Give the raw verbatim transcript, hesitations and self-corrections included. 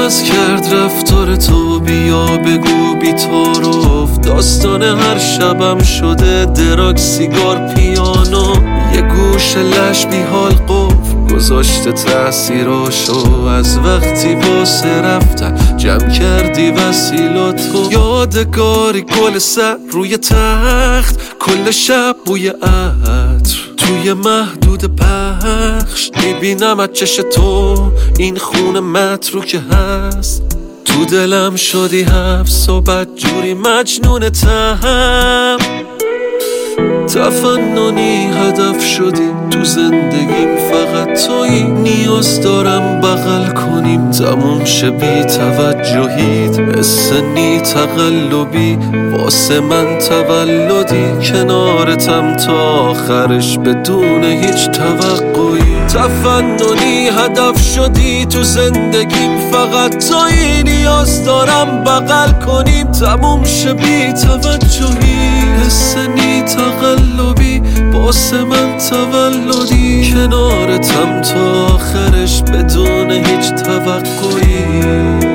عوض کرد رفتار تو، بیا بگو بی تعارف. داستان هر شبم شده دراگ، سیگار، پیانو، یه گوش لش بی حال قفل گذاشته تأثیراشو. از وقتی واسه رفتن جمع کردی وسیلاتو، یادگاری گل سر روی تخت، کل شب بوی عطر توی محدود پخش. میبینم از چش تو این خون متروکه هست، تو دلم شدی حبس و بدجوری مجنونتم. تفننی هدف شدی تو زندگیم، فقط تویی نیاز دارم بغل کنیم. تموم شه بی توجهیت، مثل تقلبی واسه من تولدی. کنارتم تا آخرش بدون هیچ توقعی. تفننی هدف شدی تو زندگیم، فقط تویی نیاز دارم بغل کنیم. تموم شه بی توجهی، حسنی تقلبی واسه من تولدی. کنارتم تا آخرش بدون هیچ توقعی.